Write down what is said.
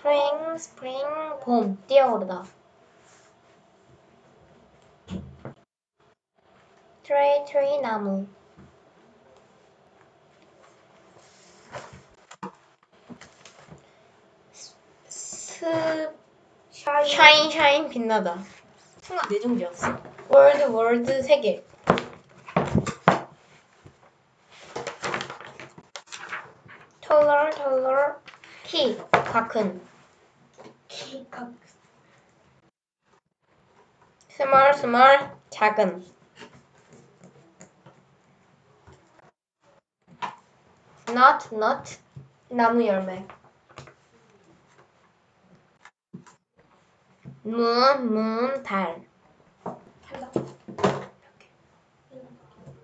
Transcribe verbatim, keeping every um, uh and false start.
spring, spring, 봄, 뛰어오르다. tree, tree, 나무. 스, shine, shine, 빛나다. 순간 뇌정지였어. word, word, 세개. taller, taller, 키, 가큰. 키, 가 small, small, 작은. nut, nut, 나무 열매. moon, moon, 달.